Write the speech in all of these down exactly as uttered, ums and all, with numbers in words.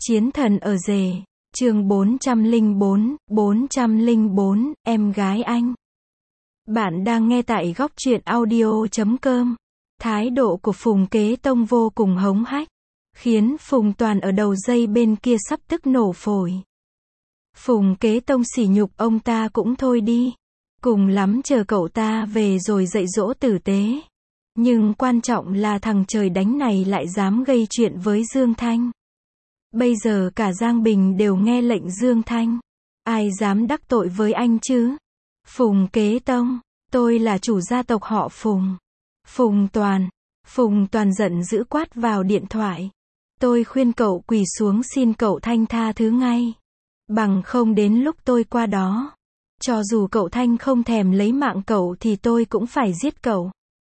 Chiến thần ở rể, chương bốn trăm lẻ bốn, bốn trăm lẻ bốn, em gái anh. Bạn đang nghe tại góc truyện audio chấm com. Thái độ của Phùng Kế Tông vô cùng hống hách, khiến Phùng Toàn ở đầu dây bên kia sắp tức nổ phổi. Phùng Kế Tông sỉ nhục ông ta cũng thôi đi, cùng lắm chờ cậu ta về rồi dạy dỗ tử tế. Nhưng quan trọng là thằng trời đánh này lại dám gây chuyện với Dương Thanh. Bây giờ cả Giang Bình đều nghe lệnh Dương Thanh. Ai dám đắc tội với anh chứ? Phùng Kế Tông, tôi là chủ gia tộc họ Phùng. Phùng Toàn. Phùng Toàn giận dữ quát vào điện thoại. Tôi khuyên cậu quỳ xuống xin cậu Thanh tha thứ ngay. Bằng không đến lúc tôi qua đó, cho dù cậu Thanh không thèm lấy mạng cậu thì tôi cũng phải giết cậu.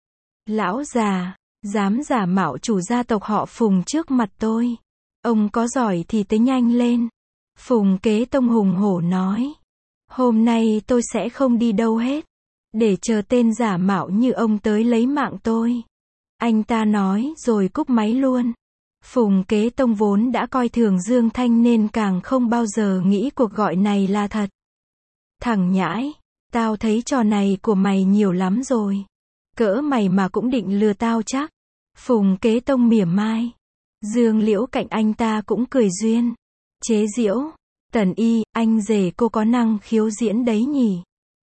Lão già, dám giả mạo chủ gia tộc họ Phùng trước mặt tôi. Ông có giỏi thì tới nhanh lên. Phùng Kế Tông hùng hổ nói. Hôm nay tôi sẽ không đi đâu hết, để chờ tên giả mạo như ông tới lấy mạng tôi. Anh ta nói rồi cúp máy luôn. Phùng Kế Tông vốn đã coi thường Dương Thanh nên càng không bao giờ nghĩ cuộc gọi này là thật. Thằng nhãi, tao thấy trò này của mày nhiều lắm rồi. Cỡ mày mà cũng định lừa tao chắc. Phùng Kế Tông mỉa mai. Dương Liễu cạnh anh ta cũng cười duyên. Chế giễu. Tần Y, anh rể cô có năng khiếu diễn đấy nhỉ?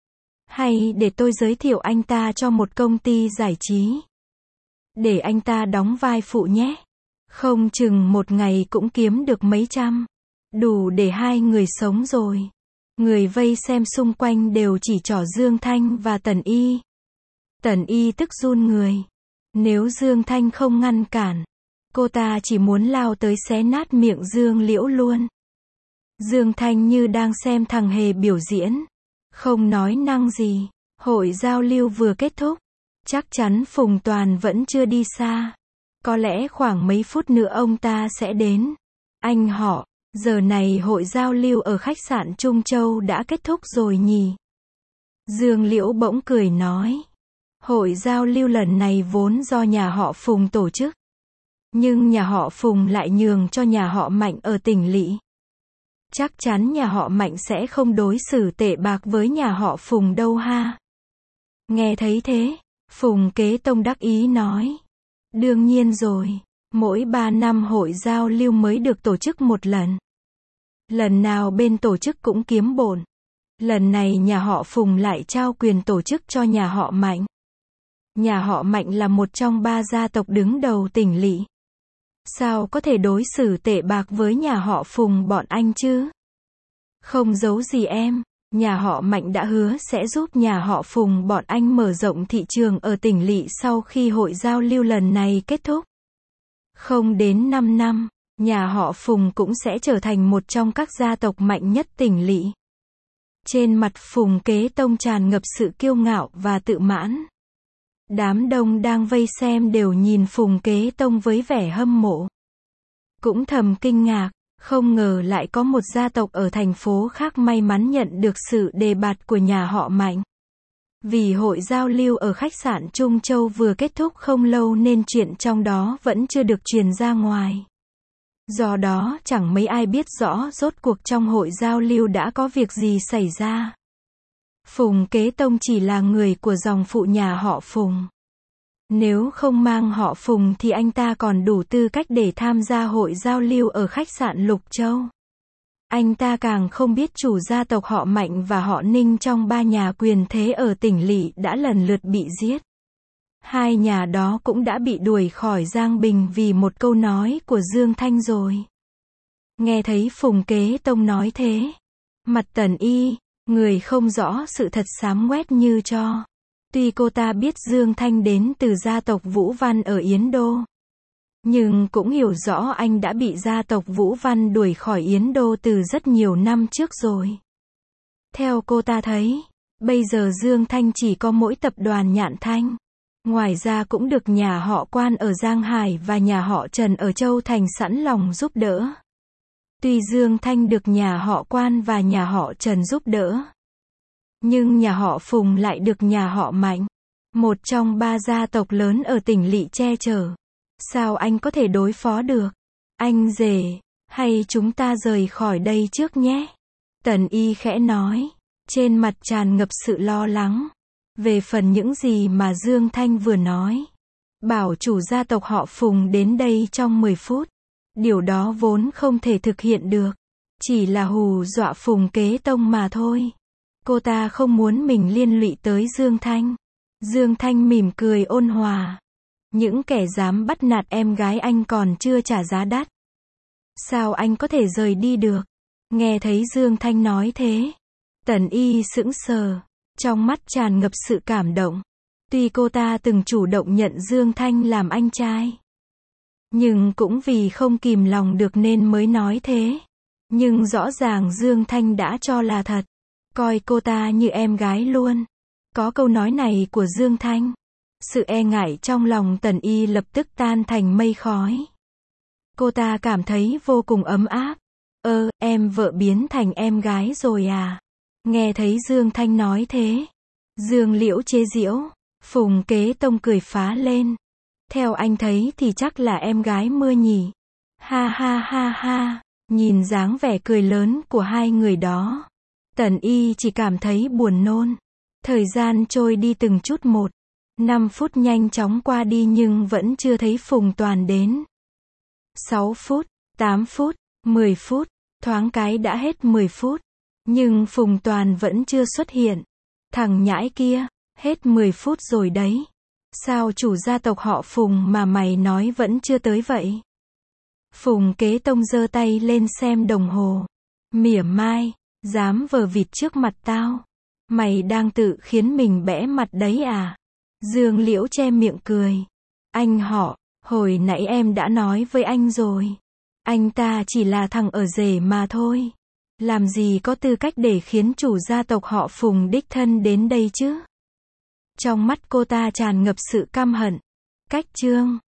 Hay để tôi giới thiệu anh ta cho một công ty giải trí. Để anh ta đóng vai phụ nhé. Không chừng một ngày cũng kiếm được mấy trăm. Đủ để hai người sống rồi. Người vây xem xung quanh đều chỉ trỏ Dương Thanh và Tần Y. Tần Y tức run người. Nếu Dương Thanh không ngăn cản, cô ta chỉ muốn lao tới xé nát miệng Dương Liễu luôn. Dương Thanh như đang xem thằng hề biểu diễn, không nói năng gì. Hội giao lưu vừa kết thúc, chắc chắn Phùng Toàn vẫn chưa đi xa. Có lẽ khoảng mấy phút nữa ông ta sẽ đến. Anh họ, giờ này hội giao lưu ở khách sạn Trung Châu đã kết thúc rồi nhỉ? Dương Liễu bỗng cười nói. Hội giao lưu lần này vốn do nhà họ Phùng tổ chức, nhưng nhà họ Phùng lại nhường cho nhà họ Mạnh ở tỉnh lỵ. Chắc chắn nhà họ Mạnh sẽ không đối xử tệ bạc với nhà họ Phùng đâu ha. Nghe thấy thế, Phùng Kế Tông đắc ý nói. Đương nhiên rồi, mỗi ba năm hội giao lưu mới được tổ chức một lần. Lần nào bên tổ chức cũng kiếm bộn. Lần này nhà họ Phùng lại trao quyền tổ chức cho nhà họ Mạnh. Nhà họ Mạnh là một trong ba gia tộc đứng đầu tỉnh lỵ. Sao có thể đối xử tệ bạc với nhà họ Phùng bọn anh chứ? Không giấu gì em, nhà họ Mạnh đã hứa sẽ giúp nhà họ Phùng bọn anh mở rộng thị trường ở tỉnh lỵ sau khi hội giao lưu lần này kết thúc. Không đến năm năm, nhà họ Phùng cũng sẽ trở thành một trong các gia tộc mạnh nhất tỉnh lỵ. Trên mặt Phùng Kế Tông tràn ngập sự kiêu ngạo và tự mãn. Đám đông đang vây xem đều nhìn Phùng Kế Tông với vẻ hâm mộ. Cũng thầm kinh ngạc, không ngờ lại có một gia tộc ở thành phố khác may mắn nhận được sự đề bạt của nhà họ Mạnh. Vì hội giao lưu ở khách sạn Trung Châu vừa kết thúc không lâu nên chuyện trong đó vẫn chưa được truyền ra ngoài. Do đó chẳng mấy ai biết rõ rốt cuộc trong hội giao lưu đã có việc gì xảy ra. Phùng Kế Tông chỉ là người của dòng phụ nhà họ Phùng. Nếu không mang họ Phùng thì anh ta còn đủ tư cách để tham gia hội giao lưu ở khách sạn Lục Châu. Anh ta càng không biết chủ gia tộc họ Mạnh và họ Ninh trong ba nhà quyền thế ở tỉnh lỵ đã lần lượt bị giết. Hai nhà đó cũng đã bị đuổi khỏi Giang Bình vì một câu nói của Dương Thanh rồi. Nghe thấy Phùng Kế Tông nói thế, mặt Tần Y, người không rõ sự thật xám ngoét như tro. Tuy cô ta biết Dương Thanh đến từ gia tộc Vũ Văn ở Yến Đô, nhưng cũng hiểu rõ anh đã bị gia tộc Vũ Văn đuổi khỏi Yến Đô từ rất nhiều năm trước rồi. Theo cô ta thấy, bây giờ Dương Thanh chỉ có mỗi tập đoàn Nhạn Thanh. Ngoài ra cũng được nhà họ Quan ở Giang Hải và nhà họ Trần ở Châu Thành sẵn lòng giúp đỡ. Tuy Dương Thanh được nhà họ Quan và nhà họ Trần giúp đỡ, nhưng nhà họ Phùng lại được nhà họ Mạnh, một trong ba gia tộc lớn ở tỉnh lỵ che chở. Sao anh có thể đối phó được? Anh rể, Hay chúng ta rời khỏi đây trước nhé. Tần Y khẽ nói, trên mặt tràn ngập sự lo lắng. Về phần những gì mà Dương Thanh vừa nói, bảo chủ gia tộc họ Phùng đến đây trong mười phút. Điều đó vốn không thể thực hiện được. Chỉ là hù dọa Phùng Kế Tông mà thôi. Cô ta không muốn mình liên lụy tới Dương Thanh. Dương Thanh mỉm cười ôn hòa. Những kẻ dám bắt nạt em gái anh còn chưa trả giá đắt. Sao anh có thể rời đi được? Nghe thấy Dương Thanh nói thế, Tần Y sững sờ, trong mắt tràn ngập sự cảm động. Tuy cô ta từng chủ động nhận Dương Thanh làm anh trai, nhưng cũng vì không kìm lòng được nên mới nói thế. Nhưng rõ ràng Dương Thanh đã cho là thật, coi cô ta như em gái luôn. Có câu nói này của Dương Thanh, sự e ngại trong lòng Tần Y lập tức tan thành mây khói. Cô ta cảm thấy vô cùng ấm áp. Ơ, em vợ biến thành em gái rồi à? Nghe thấy Dương Thanh nói thế, Dương Liễu chế giễu, Phùng Kế Tông cười phá lên. Theo anh thấy thì chắc là em gái Mưa nhỉ. Ha ha ha ha, nhìn dáng vẻ cười lớn của hai người đó, Tần Y chỉ cảm thấy buồn nôn. Thời gian trôi đi từng chút một. Năm phút nhanh chóng qua đi nhưng vẫn chưa thấy Phùng Toàn đến. Sáu phút, tám phút, mười phút, thoáng cái đã hết mười phút. Nhưng Phùng Toàn vẫn chưa xuất hiện. Thằng nhãi kia, hết mười phút rồi đấy. Sao chủ gia tộc họ Phùng mà mày nói vẫn chưa tới vậy? Phùng Kế Tông giơ tay lên xem đồng hồ. Mỉa mai, dám vờ vịt trước mặt tao. Mày đang tự khiến mình bẽ mặt đấy à? Dương Liễu che miệng cười. Anh họ, hồi nãy em đã nói với anh rồi. Anh ta chỉ là thằng ở rể mà thôi. Làm gì có tư cách để khiến chủ gia tộc họ Phùng đích thân đến đây chứ? Trong mắt cô ta tràn ngập sự căm hận. Cách chương